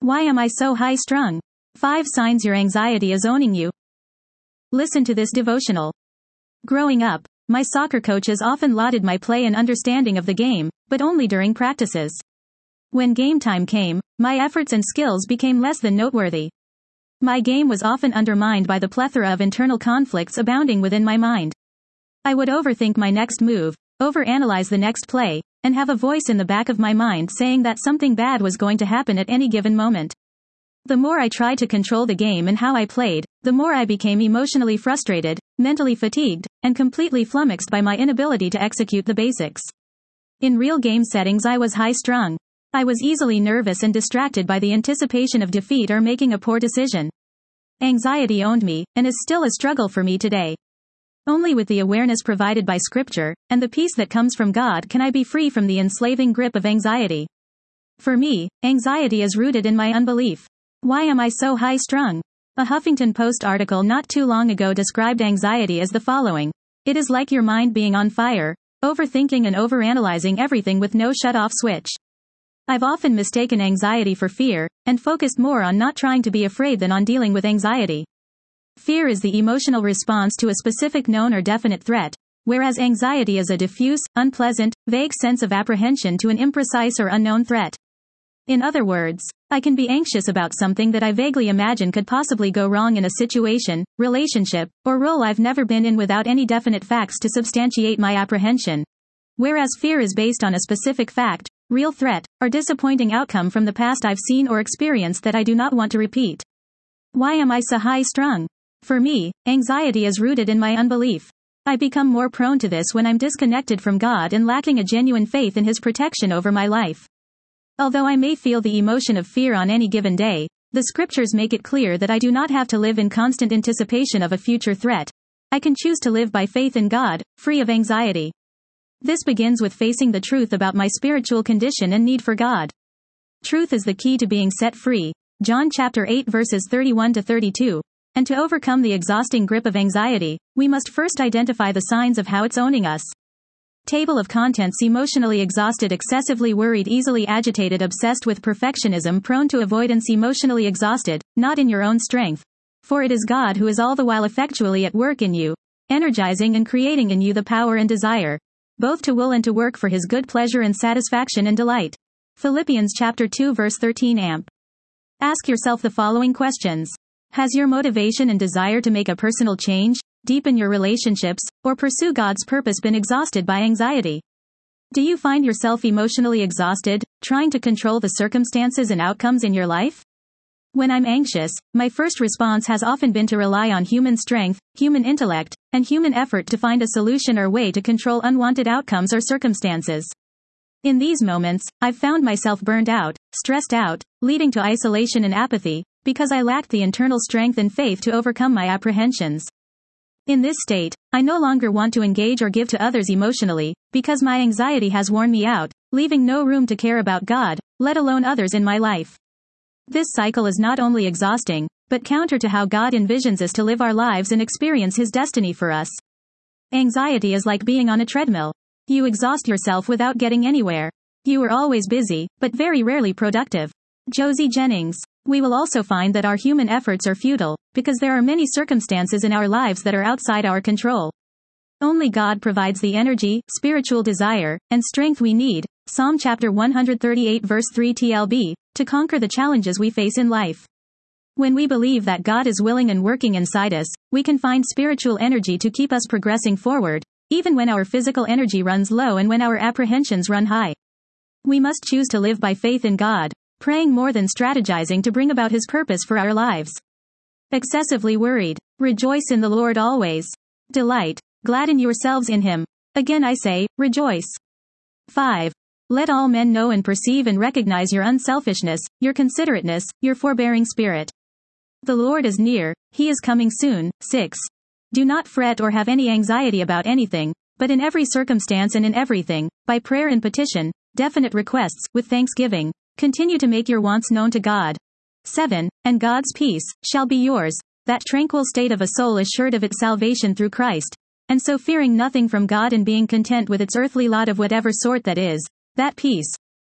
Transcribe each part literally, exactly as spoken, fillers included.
Why am I so high-strung? Five signs your anxiety is owning you. Listen to this devotional. Growing up, my soccer coaches often lauded my play and understanding of the game, but only during practices. When game time came, my efforts and skills became less than noteworthy. My game was often undermined by the plethora of internal conflicts abounding within my mind. I would overthink my next move, overanalyze the next play, and have a voice in the back of my mind saying that something bad was going to happen at any given moment. The more I tried to control the game and how I played, the more I became emotionally frustrated, mentally fatigued, and completely flummoxed by my inability to execute the basics. In real game settings I was high-strung. I was easily nervous and distracted by the anticipation of defeat or making a poor decision. Anxiety owned me, and is still a struggle for me today. Only with the awareness provided by Scripture, and the peace that comes from God can I be free from the enslaving grip of anxiety. For me, anxiety is rooted in my unbelief. Why am I so high-strung? A Huffington Post article not too long ago described anxiety as the following. It is like your mind being on fire, overthinking and overanalyzing everything with no shut-off switch. I've often mistaken anxiety for fear, and focused more on not trying to be afraid than on dealing with anxiety. Fear is the emotional response to a specific known or definite threat, whereas anxiety is a diffuse, unpleasant, vague sense of apprehension to an imprecise or unknown threat. In other words, I can be anxious about something that I vaguely imagine could possibly go wrong in a situation, relationship, or role I've never been in without any definite facts to substantiate my apprehension. Whereas fear is based on a specific fact, real threat, or disappointing outcome from the past I've seen or experienced that I do not want to repeat. Why am I so high-strung? For me, anxiety is rooted in my unbelief. I become more prone to this when I'm disconnected from God and lacking a genuine faith in His protection over my life. Although I may feel the emotion of fear on any given day, the Scriptures make it clear that I do not have to live in constant anticipation of a future threat. I can choose to live by faith in God, free of anxiety. This begins with facing the truth about my spiritual condition and need for God. Truth is the key to being set free. John chapter eight verses thirty-one to thirty-two. And to overcome the exhausting grip of anxiety, we must first identify the signs of how it's owning us. Table of contents: emotionally exhausted, excessively worried, easily agitated, obsessed with perfectionism, prone to avoidance, emotionally exhausted, not in your own strength. For it is God who is all the while effectually at work in you, energizing and creating in you the power and desire, both to will and to work for His good pleasure and satisfaction and delight. Philippians chapter two verse thirteen amp. Ask yourself the following questions. Has your motivation and desire to make a personal change, deepen your relationships, or pursue God's purpose been exhausted by anxiety? Do you find yourself emotionally exhausted, trying to control the circumstances and outcomes in your life? When I'm anxious, my first response has often been to rely on human strength, human intellect, and human effort to find a solution or way to control unwanted outcomes or circumstances. In these moments, I've found myself burned out, stressed out, leading to isolation and apathy, because I lacked the internal strength and faith to overcome my apprehensions. In this state, I no longer want to engage or give to others emotionally, because my anxiety has worn me out, leaving no room to care about God, let alone others in my life. This cycle is not only exhausting, but counter to how God envisions us to live our lives and experience His destiny for us. Anxiety is like being on a treadmill. You exhaust yourself without getting anywhere. You are always busy, but very rarely productive. Josie Jennings. We will also find that our human efforts are futile, because there are many circumstances in our lives that are outside our control. Only God provides the energy, spiritual desire, and strength we need, Psalm chapter one thirty-eight verse three T L B, to conquer the challenges we face in life. When we believe that God is willing and working inside us, we can find spiritual energy to keep us progressing forward, even when our physical energy runs low and when our apprehensions run high. We must choose to live by faith in God, praying more than strategizing to bring about His purpose for our lives. Excessively worried. Rejoice in the Lord always. Delight. Gladden yourselves in Him. Again I say, rejoice. five. Let all men know and perceive and recognize your unselfishness, your considerateness, your forbearing spirit. The Lord is near, He is coming soon. six. Do not fret or have any anxiety about anything, but in every circumstance and in everything, by prayer and petition, definite requests, with thanksgiving, continue to make your wants known to God. seven. And God's peace shall be yours, that tranquil state of a soul assured of its salvation through Christ, and so fearing nothing from God and being content with its earthly lot of whatever sort that is, that peace,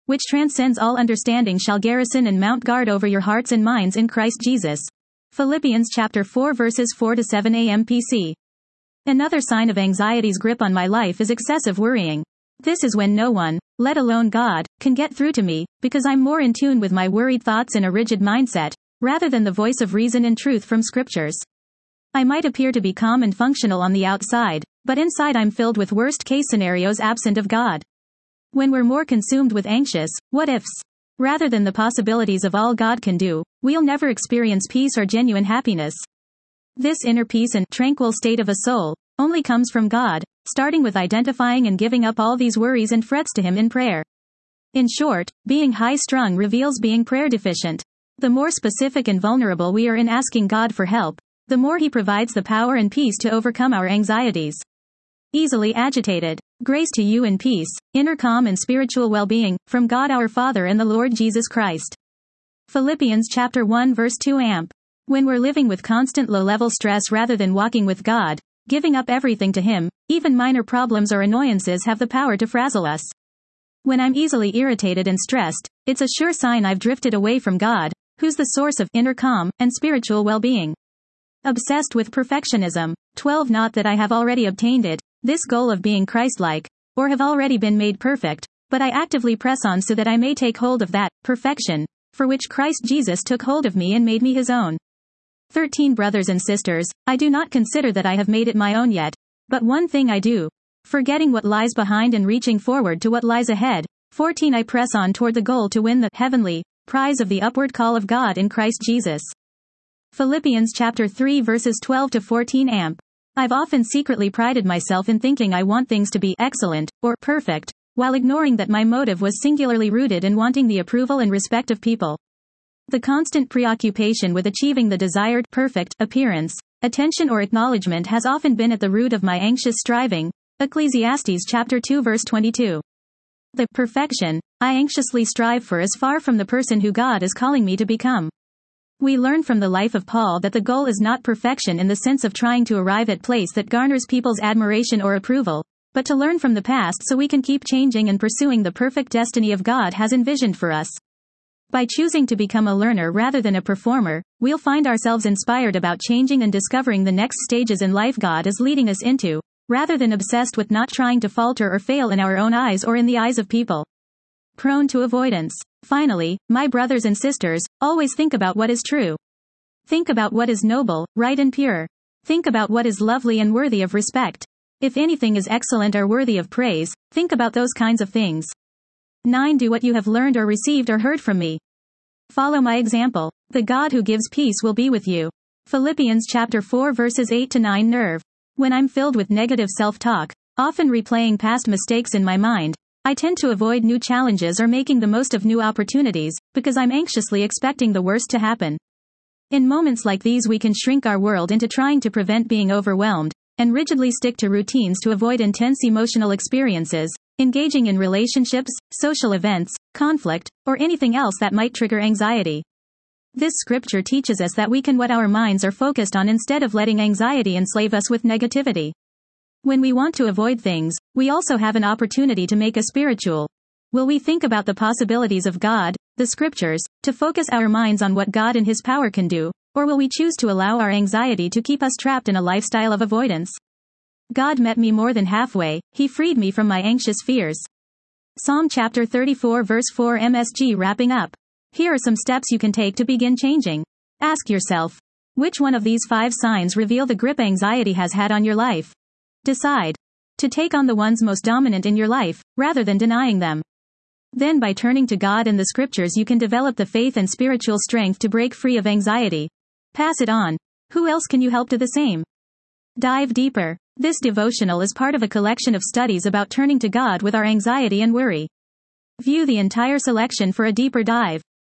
which transcends all understanding, shall garrison and mount guard over your hearts and minds in Christ Jesus. Philippians chapter four verses four to seven A M P C. Another sign of anxiety's grip on my life is excessive worrying. This is when no one, let alone God, can get through to me, because I'm more in tune with my worried thoughts and a rigid mindset, rather than the voice of reason and truth from scriptures. I might appear to be calm and functional on the outside, but inside I'm filled with worst-case scenarios absent of God. When we're more consumed with anxious what-ifs, rather than the possibilities of all God can do, we'll never experience peace or genuine happiness. This inner peace and tranquil state of a soul only comes from God, starting with identifying and giving up all these worries and frets to Him in prayer. In short, being high-strung reveals being prayer deficient. The more specific and vulnerable we are in asking God for help, the more He provides the power and peace to overcome our anxieties. Easily agitated. Grace to you and peace, inner calm and spiritual well-being, from God our Father and the Lord Jesus Christ. Philippians chapter one verse two A M P. When we're living with constant low-level stress rather than walking with God, giving up everything to Him, even minor problems or annoyances have the power to frazzle us. When I'm easily irritated and stressed, it's a sure sign I've drifted away from God, who's the source of inner calm and spiritual well-being. Obsessed with perfectionism. twelve Not that I have already obtained it, this goal of being Christ-like, or have already been made perfect, but I actively press on so that I may take hold of that perfection, for which Christ Jesus took hold of me and made me His own. thirteen Brothers and sisters, I do not consider that I have made it my own yet, but one thing I do, forgetting what lies behind and reaching forward to what lies ahead. fourteen I press on toward the goal to win the heavenly prize of the upward call of God in Christ Jesus. Philippians chapter three verses twelve to fourteen A M P. I've often secretly prided myself in thinking I want things to be excellent or perfect, while ignoring that my motive was singularly rooted in wanting the approval and respect of people. The constant preoccupation with achieving the desired perfect appearance, attention or acknowledgement has often been at the root of my anxious striving. Ecclesiastes chapter two verse twenty-two. The perfection I anxiously strive for is far from the person who God is calling me to become. We learn from the life of Paul that the goal is not perfection in the sense of trying to arrive at a place that garners people's admiration or approval, but to learn from the past so we can keep changing and pursuing the perfect destiny of God has envisioned for us. By choosing to become a learner rather than a performer, we'll find ourselves inspired about changing and discovering the next stages in life God is leading us into, rather than obsessed with not trying to falter or fail in our own eyes or in the eyes of people. Prone to avoidance. Finally, my brothers and sisters, always think about what is true. Think about what is noble, right and pure. Think about what is lovely and worthy of respect. If anything is excellent or worthy of praise, think about those kinds of things. nine Do what you have learned or received or heard from me. Follow my example. The God who gives peace will be with you. Philippians chapter four verses eight to nine Nerve. When I'm filled with negative self-talk, often replaying past mistakes in my mind, I tend to avoid new challenges or making the most of new opportunities, because I'm anxiously expecting the worst to happen. In moments like these we can shrink our world into trying to prevent being overwhelmed, and rigidly stick to routines to avoid intense emotional experiences, engaging in relationships, social events, conflict, or anything else that might trigger anxiety. This scripture teaches us that we can what our minds are focused on instead of letting anxiety enslave us with negativity. When we want to avoid things, we also have an opportunity to make a spiritual. Will we think about the possibilities of God, the scriptures, to focus our minds on what God and His power can do, or will we choose to allow our anxiety to keep us trapped in a lifestyle of avoidance? God met me more than halfway, He freed me from my anxious fears. Psalm chapter thirty-four verse four M S G. Wrapping up. Here are some steps you can take to begin changing. Ask yourself, which one of these five signs reveal the grip anxiety has had on your life? Decide to take on the ones most dominant in your life, rather than denying them. Then by turning to God and the scriptures you can develop the faith and spiritual strength to break free of anxiety. Pass it on. Who else can you help do the same? Dive deeper. This devotional is part of a collection of studies about turning to God with our anxiety and worry. View the entire selection for a deeper dive.